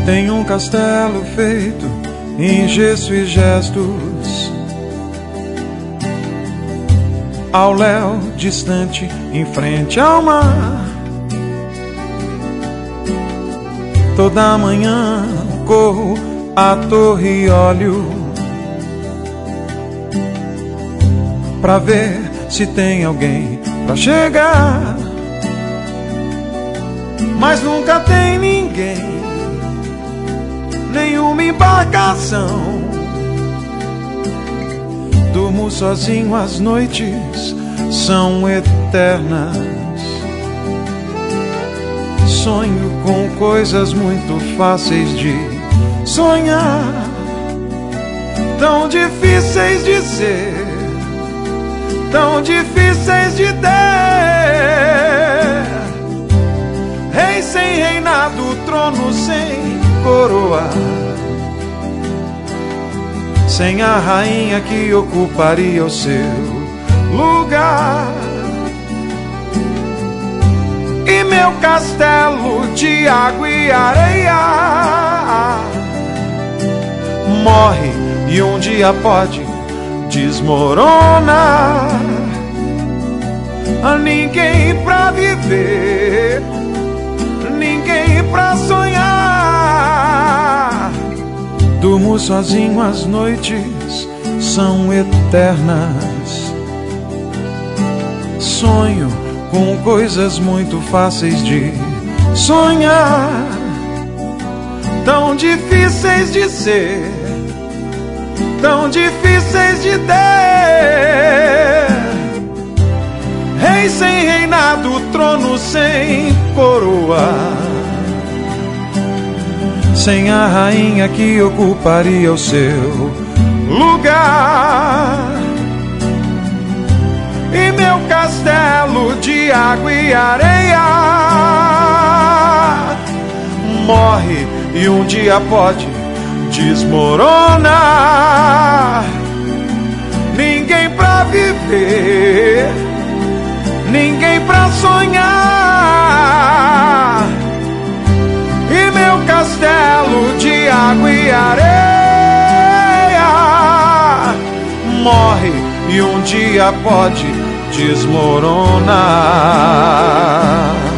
Tem um castelo feito em gesso e gestos, ao léu distante em frente ao mar. Toda manhã corro à torre e olho pra ver se tem alguém pra chegar, mas nunca tem ninguém, nenhuma embarcação. Durmo sozinho, as noites são eternas. Sonho com coisas muito fáceis de sonhar, tão difíceis de ser, tão difíceis de ter. Rei sem reinado, trono sem coroa, sem a rainha que ocuparia o seu lugar. E meu castelo de água e areia morre e um dia pode desmoronar. Ninguém pra viver, ninguém pra sonhar. Durmo sozinho, as noites são eternas. Sonho com coisas muito fáceis de sonhar, tão difíceis de ser, tão difíceis de ter. Rei sem reinado, trono sem coroa, sem a rainha que ocuparia o seu lugar. E meu castelo de água e areia morre e um dia pode desmoronar. Ninguém pra viver, ninguém pra sonhar. E meu castelo de água e areia morre e um dia pode desmoronar.